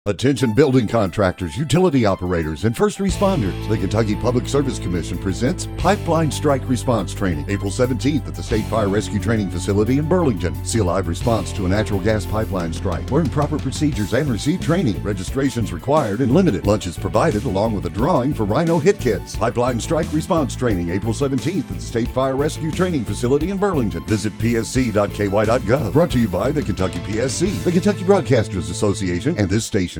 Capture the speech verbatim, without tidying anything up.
Attention building contractors, utility operators, and first responders. The Kentucky Public Service Commission presents Pipeline Strike Response Training, April seventeenth at the State Fire Rescue Training Facility in Burlington. See a live response to a natural gas pipeline strike. Learn proper procedures and receive training. Registrations required and limited. Lunch is provided along with a drawing for Rhino Hit Kits. Pipeline Strike Response Training, April seventeenth at the State Fire Rescue Training Facility in Burlington. Visit p s c dot k y dot gov. Brought to you by the Kentucky P S C, the Kentucky Broadcasters Association, and this station.